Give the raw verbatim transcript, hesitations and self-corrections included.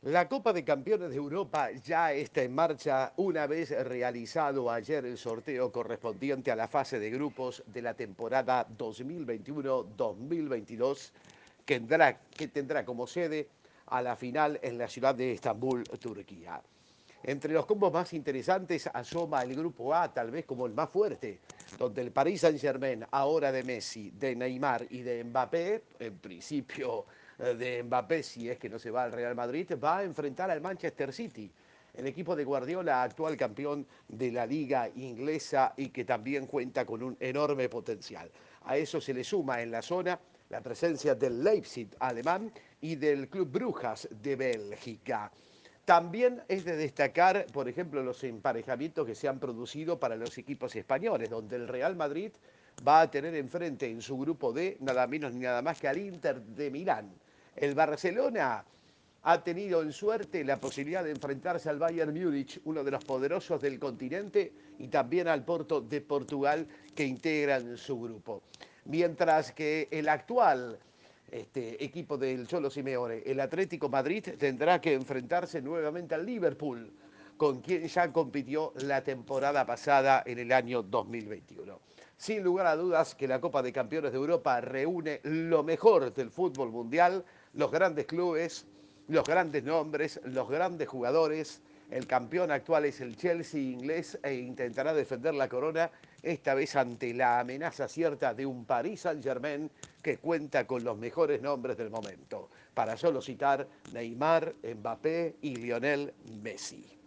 La Copa de Campeones de Europa ya está en marcha una vez realizado ayer el sorteo correspondiente a la fase de grupos de la temporada dos mil veintiuno-dos mil veintidós, que tendrá, que tendrá como sede a la final en la ciudad de Estambul, Turquía. Entre los combos más interesantes asoma el grupo A, tal vez como el más fuerte, donde el Paris Saint-Germain, ahora de Messi, de Neymar y de Mbappé, en principio eh, de Mbappé si es que no se va al Real Madrid, va a enfrentar al Manchester City, el equipo de Guardiola, actual campeón de la liga inglesa y que también cuenta con un enorme potencial. A eso se le suma en la zona la presencia del Leipzig alemán y del Club Brujas de Bélgica. También es de destacar, por ejemplo, los emparejamientos que se han producido para los equipos españoles, donde el Real Madrid va a tener enfrente en su grupo D nada menos ni nada más que al Inter de Milán. El Barcelona ha tenido en suerte la posibilidad de enfrentarse al Bayern Múnich, uno de los poderosos del continente, y también al Porto de Portugal, que integran su grupo. Mientras que el actual este equipo del Cholo Simeone, el Atlético Madrid, tendrá que enfrentarse nuevamente al Liverpool, con quien ya compitió la temporada pasada en el año dos mil veintiuno. Sin lugar a dudas que la Copa de Campeones de Europa reúne lo mejor del fútbol mundial, los grandes clubes, los grandes nombres, los grandes jugadores. El campeón actual es el Chelsea inglés e intentará defender la corona, esta vez ante la amenaza cierta de un Paris Saint-Germain que cuenta con los mejores nombres del momento. Para solo citar Neymar, Mbappé y Lionel Messi.